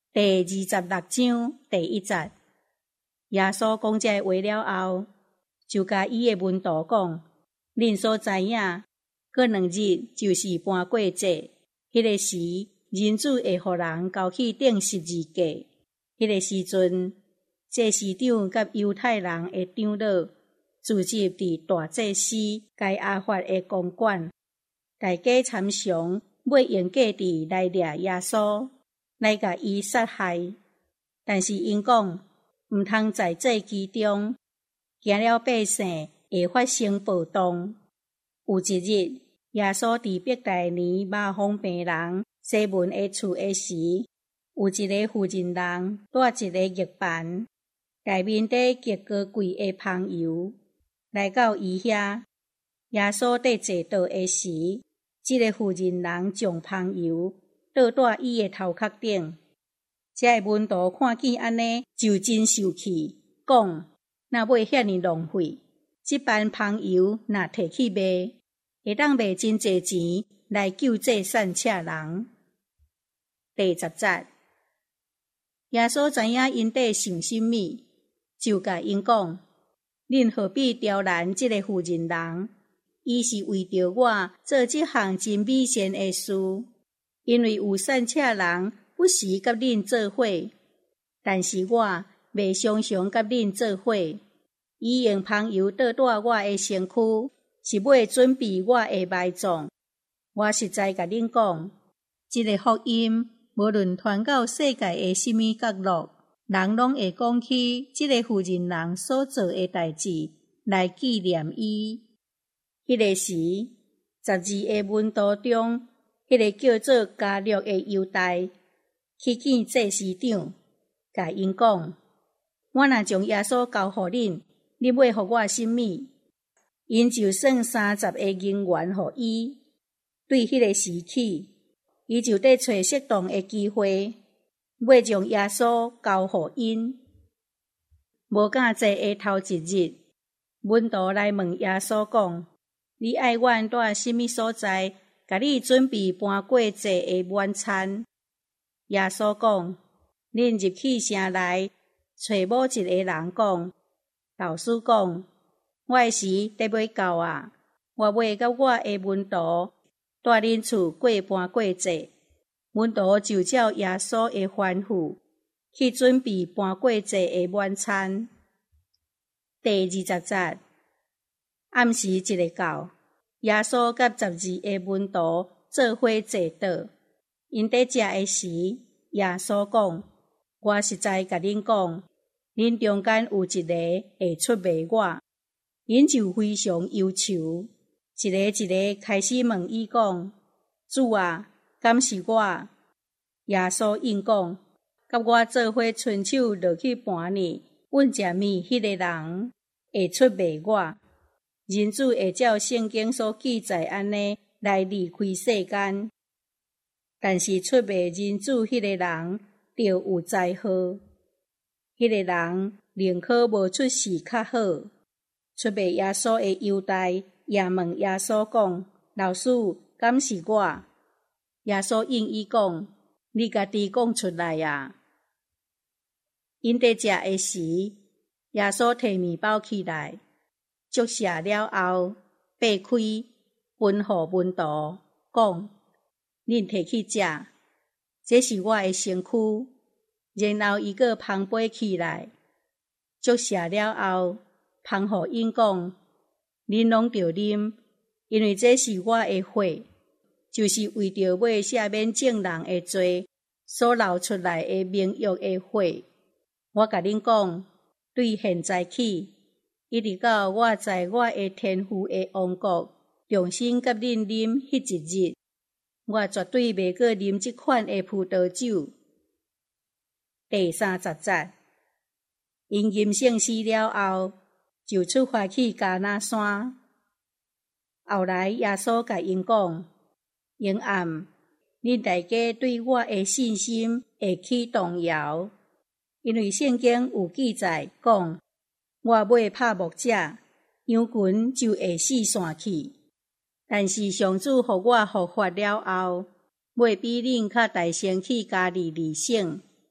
第26章第1节，耶稣讲这话了后，就甲伊的门徒讲：恁所知影，过2日就是搬过节，迄个时人子会互人交去钉十字架。迄个时阵，祭司长甲犹太人的长老聚集伫大祭司该亚法的公馆，大家参详要用价值来掠耶稣，来甲伊杀害。但是因讲，毋通在这其中，惊了百姓会发生暴动。有一日，耶稣伫伯大尼麻风病人西门的厝的时，有一个妇人人带一个玉盘，内面底极高贵的香油，来到伊遐。耶稣伫坐倒的时，这个妇人人将香油倒在伊的头壳顶。这个门徒看见安尼，就真受气，讲：若买遐尼浪费，这般香油若摕去卖，会当卖真侪钱来救这散车人。第10节，耶稣知影因底想甚物，就甲因讲：恁何必刁难这个妇人人？伊是为着我做这项真美善的事，因为有散车人不时甲恁做伙，但是我袂常常甲恁做伙。伊用香油倒在我的身躯，是要准备我的埋葬。我实在甲恁讲，这个福音无论传到世界的什么角落，人拢会讲起这个妇人人所做的代志来纪念伊。迄个时，12个门徒中，迄个叫做加略的犹大去见祭司长，甲因讲：我若将耶稣交互恁，恁要互我甚物？因就算30个银元互伊。对迄个时起，伊就得找适当的机会，要将耶稣交互因。无敢坐的头一日，门徒来问耶稣讲：你爱阮住什么所在，甲你准备搬过节的晚餐？耶稣讲：恁入去城内，找某一个人讲：老师讲，我的时得要到啊，我要甲我的门徒住恁厝过搬过节。门徒就照耶稣的吩咐去准备搬过节的晚餐。第20节，暗时一个到，耶稣甲12个门徒做伙坐倒，因伫食的时，耶稣讲：我实在甲恁讲，恁中间有一个会出卖我。因就非常忧愁，一个一个开始问伊讲：主啊，敢是我？耶稣应讲：甲我做伙伸手落去盘呢，阮食面迄个人会出卖我。人子会照圣经所记载安尼来离开世间，但是出卖人子迄个人就有灾祸。迄个人宁可无出事较好。出卖耶稣的犹大也问耶稣讲：老师，敢是我？耶稣应伊讲：你家己讲出来啊！因伫食的时，耶稣摕面包起来，祝谢了后，掰开，分互门徒，讲：恁摕去食，这是我的身躯。然后伊个捧杯起来，祝谢了后，捧互因讲：恁拢着啉，因为这是我的血，就是为着要赦免众人的罪所流出来的名约的血。我甲恁讲，对现在起，一直到我在我的天父的王国重新甲恁啉迄一日，我绝对袂阁啉这款的葡萄酒。第30节，因吟圣诗了后，就出发去加拿山。后来耶稣甲因讲：永暗，恁大家对我的信心会起动摇，因为圣经有记载讲：我要拍木者，羊群就会四散去。但是上主互我复活了后，要比恁较大先去加利利省。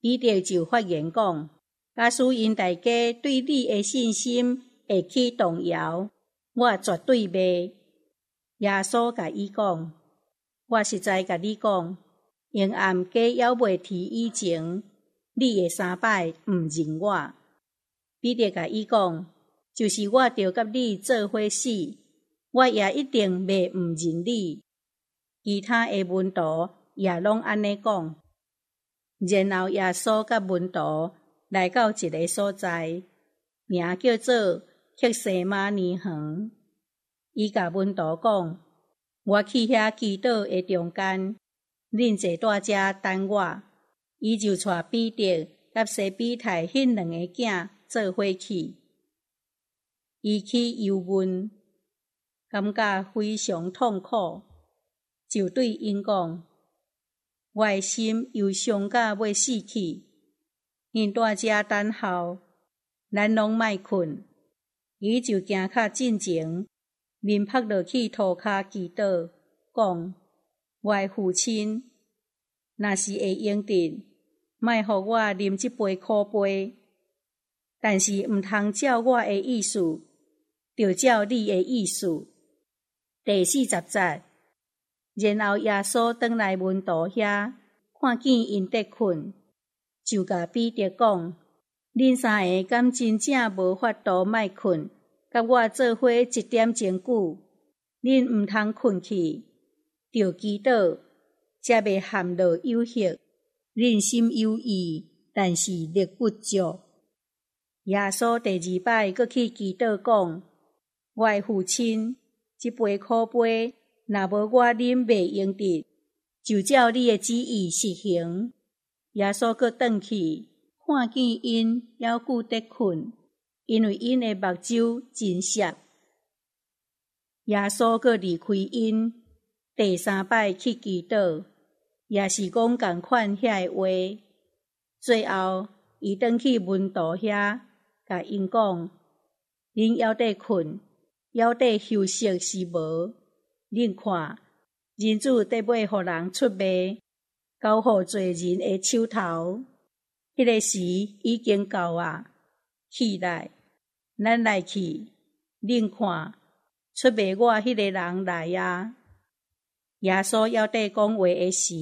彼得就发言讲：假使因大家对你的信心会去动摇，我绝对袂。耶稣甲伊讲：我实在甲你讲，阴暗假还袂提以前，你会3摆毋认我。彼得甲伊讲：就是我着甲你做伙死，我也一定袂毋认你。其他的门徒也拢安尼讲。然后耶稣甲门徒来到一个所在，名叫做客西马尼园。伊甲门徒讲：我去遐祈祷的中间，恁坐蹛遮等我。伊就带彼得甲西比泰迄2个囝做伙去。伊去忧闷，感觉非常痛苦，就对因讲：我的心忧伤甲要死去，恁蹛遮等候，咱拢莫困。伊就行较进前，面趴落去涂骹祈祷，讲：我的父亲，若是会用得，莫互我啉这杯苦杯，但是毋通照我的意思，着照你的意思。第40节。然后耶稣转来门徒遐，看见因在困，就甲彼得讲：恁3个敢真正无法度莫困，甲我做伙1点钟久？恁毋通困去，着祈祷，才袂陷落有隙。恁心有意，但是力不足。耶稣第2摆搁去祈祷讲：我的父亲，这杯苦杯，若无我啉袂用得，就照你的旨意实行。耶稣搁转去，看见因还久在困，因为因的目睭真涩。耶稣搁离开因，第3摆去祈祷，也是讲同款遐的话。最后，伊转去门徒遐，甲因讲：恁还在困，还在休息是无？恁看，人子得要互人出卖，交互罪人的手头。迄个时已经到啊！起来，咱来去。恁看，出卖我迄个人来啊！耶稣还在讲话的时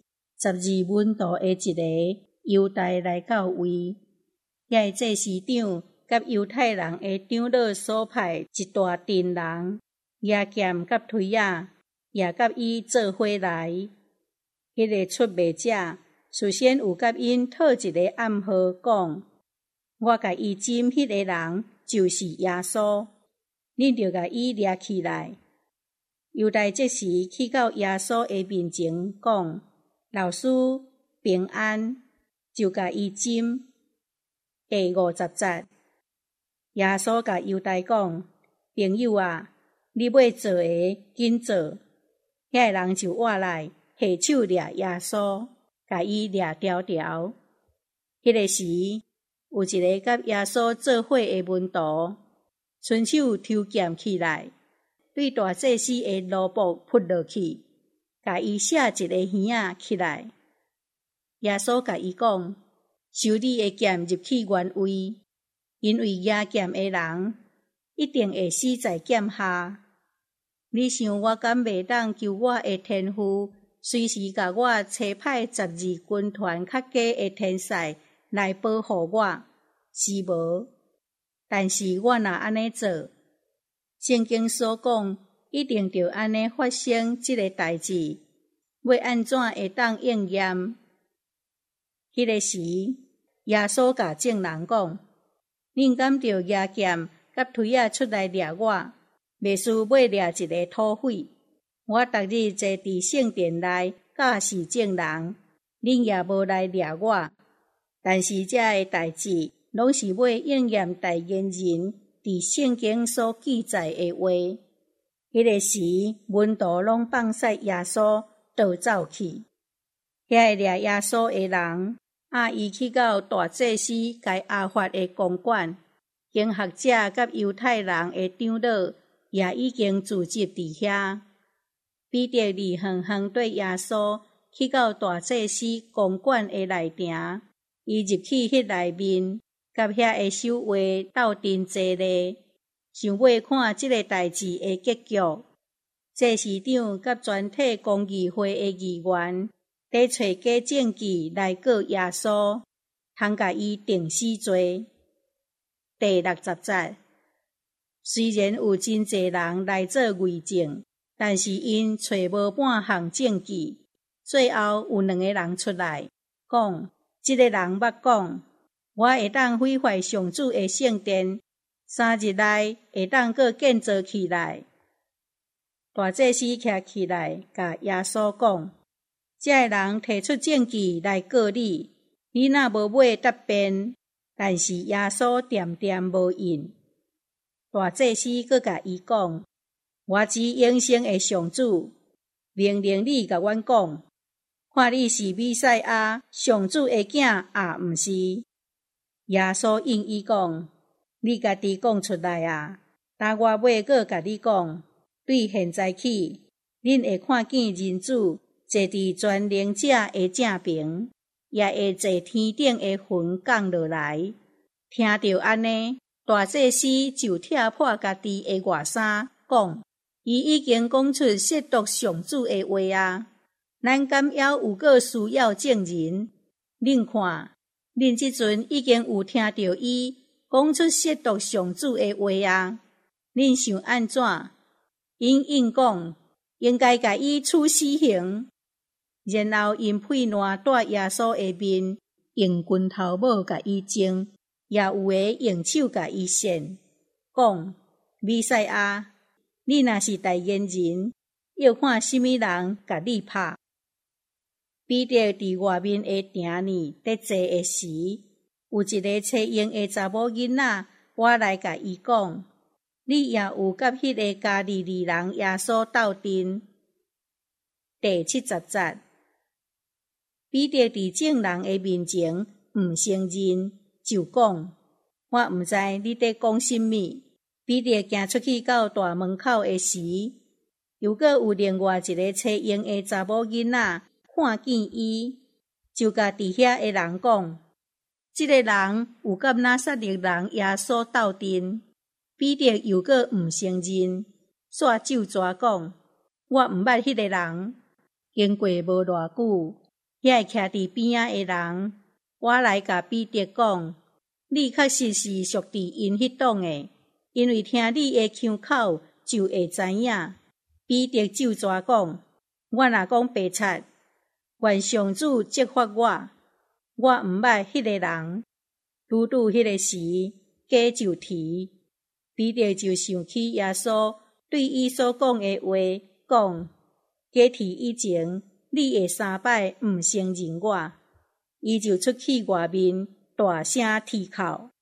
，12门徒的一个犹大来到位，遐祭司长甲犹太人的长老所派一大阵人，也剑甲推仔，也甲伊做伙来。迄个出卖者事先有甲因套一个暗号，讲：我甲伊斟迄个人就是耶稣，恁着甲伊抓起来。犹大这时去到耶稣的面前，讲：老师平安，就甲伊斟。第50节，耶稣甲犹大讲：朋友啊，你要做的紧做。遐个人就活来，下手抓耶稣，甲伊抓条条。迄个时，有一个甲耶稣做伙的门徒，伸手抽剑起来，对大祭司的奴仆扑落去，甲伊射一个耳仔起来。耶稣甲伊讲：收你的剑入去原位，因为拿剑的人一定会死在剑下。你想我敢袂当求我的天父，随时甲我差派12军团较佳的天使来保护我，是无？但是我若安尼做，圣经所讲一定着安尼发生这个代志，要安怎会当应验？迄个时，耶稣甲众人讲：恁敢着拿剑甲推仔出来抓我，袂输要抓一个土匪。我逐日坐伫圣殿内教示众人，恁也无来抓我。但是这个代志，拢是要应验代言人伫圣经所记载的话。迄个时，门徒拢放杀耶稣，逃走去。遐个抓耶稣的人，伊去到大祭司该亚法的公馆，经学者甲犹太人的长老也已经聚集伫遐。彼得二行对耶稣去到大祭司公馆的内庭， 伊入去迄内面，甲遐个守卫斗阵坐咧，想要看即个代志的结局。这市长甲全体公议会的议员，在找假证据来告耶稣，通甲伊定死罪。第60节，虽然有真侪人来做伪证，但是因找无半项证据。最后有2个人出来，讲，这个人捌讲，我会当毁坏上主的圣殿，3日内会当阁建造起来。大祭司徛起来，甲耶稣讲，这个人提出证据来告你，你若无买答辩。但是耶稣点点无应。大祭司阁甲伊讲，我只永生的上主，命令你甲阮讲，看你是弥赛亚，上主的囝也毋是。耶稣应伊讲，你家己讲出来啊，但我尾阁甲你讲，对现在起，恁会看见人子坐伫全能者的正边，也会坐天顶的云降落来。听到安尼，大祭司就拆破家己的外衫，讲，伊已经讲出亵渎上主的话啊！咱敢还有个需要证人？恁看，恁即阵已经有听到伊讲出亵渎上主的话啊！恁想安怎？因应讲，应该甲伊处死刑。然后因配烂带耶稣的面，用拳头帽甲伊争，也有的用手甲伊扇，讲，弥赛亚，你若是代言人，要看什么人甲你拍。彼得伫外面的亭里在坐的时，有一个青英的查某囡仔，我来甲伊讲，你也有甲迄个加利利人耶稣斗阵。第70节，彼得伫众人的面前毋承认，就讲，我毋知你在讲什么。彼得行出去到大门口的时，又阁有另外一个青英的查某囡仔看见伊，就甲伫遐的人讲，这个人有甲拿撒勒人耶稣斗阵。彼得又阁毋承认，煞咒抓讲，我毋捌迄个人。经过无偌久，遐徛伫边仔的人，我来甲彼得讲，你确实是属伫因迄党的，因为听你的腔口就会知影。彼得咒抓讲，我若讲白贼，愿上主责罚我毋捌迄个人。拄迄个时，鸡就啼。彼得就想起耶稣对伊所讲的话，讲，鸡啼以前，你会3摆毋承认我。伊就出去外面，大声啼哭。